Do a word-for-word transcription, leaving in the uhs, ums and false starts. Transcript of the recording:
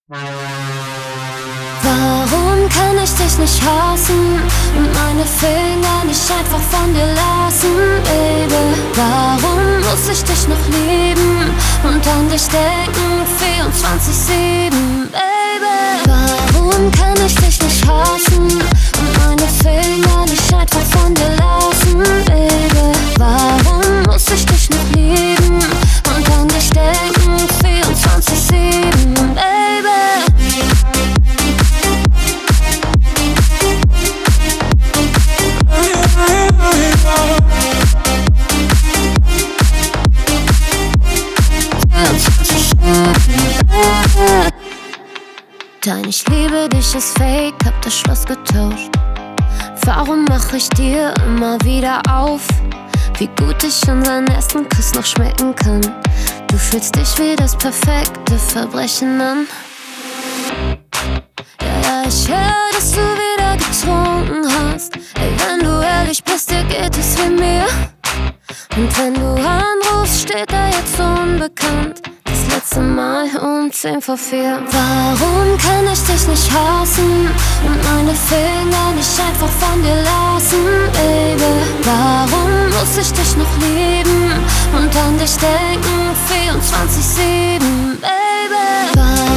Warum kann ich dich nicht hassen und meine Finger nicht einfach von dir lassen, Baby? Warum muss ich dich noch lieben und an dich denken vierundzwanzig sieben, Baby? Warum kann ich dich nicht hassen und meine Finger nicht einfach von dir lassen, Baby? Warum muss ich dich noch lieben und an dich denken vierundzwanzig sieben, Baby? Dein Ich liebe dich ist fake, hab das Schloss getauscht. Warum mach ich dir immer wieder auf, wie gut ich unseren ersten Kuss noch schmecken kann? Du fühlst dich wie das perfekte Verbrechen an. Ja, ja, ich hör, dass du wieder getrunken hast. Ey, wenn du ehrlich bist, dir geht es wie mir. Und wenn du anrufst, steht er jetzt unbekannt. Das letzte Mal um zehn vor vier. Warum kann ich dich nicht hassen und meine Finger nicht einfach von dir lassen, Baby? Warum muss ich dich noch lieben und an dich denken vierundzwanzig sieben, Baby? Warum